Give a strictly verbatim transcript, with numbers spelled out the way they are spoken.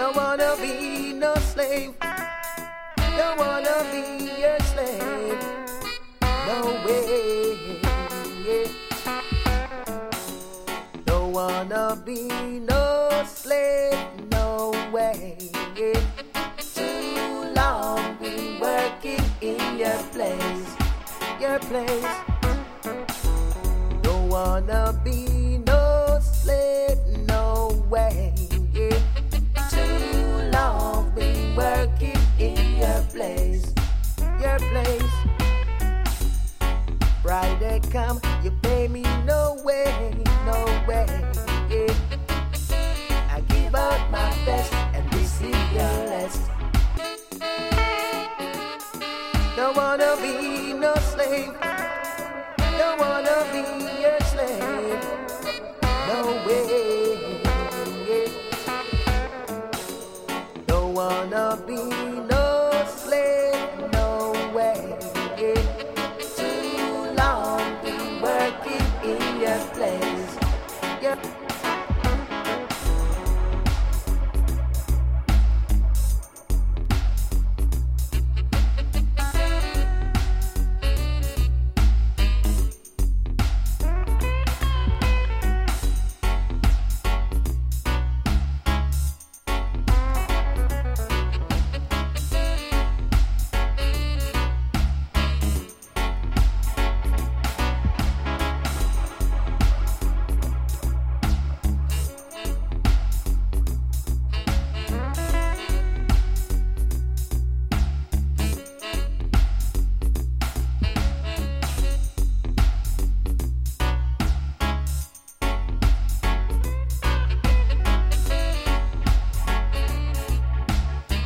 Don't wanna be no slave. Don't wanna be a slave. No way. Don't wanna be no slave. No way. Too long been working in your place. Your place. Don't wanna be no slave.